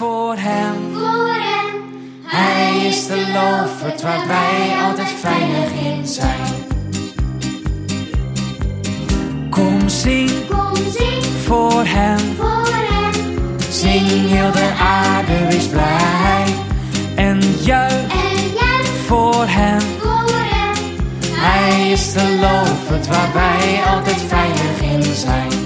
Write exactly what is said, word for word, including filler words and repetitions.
voor hem. Voor hem. Hij is de loofhut waar wij altijd veilig in zijn. Kom zing, Kom zing voor hem. voor hem. Zing heel de aarde, wees blij. En juich En juich voor hem. voor hem. Hij is de loofhut waar wij altijd veilig in zijn.